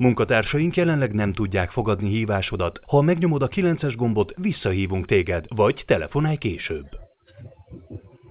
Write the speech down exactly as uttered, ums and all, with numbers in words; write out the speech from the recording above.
Munkatársaink jelenleg nem tudják fogadni hívásodat. Ha megnyomod a kilences gombot, visszahívunk téged, vagy telefonálj később.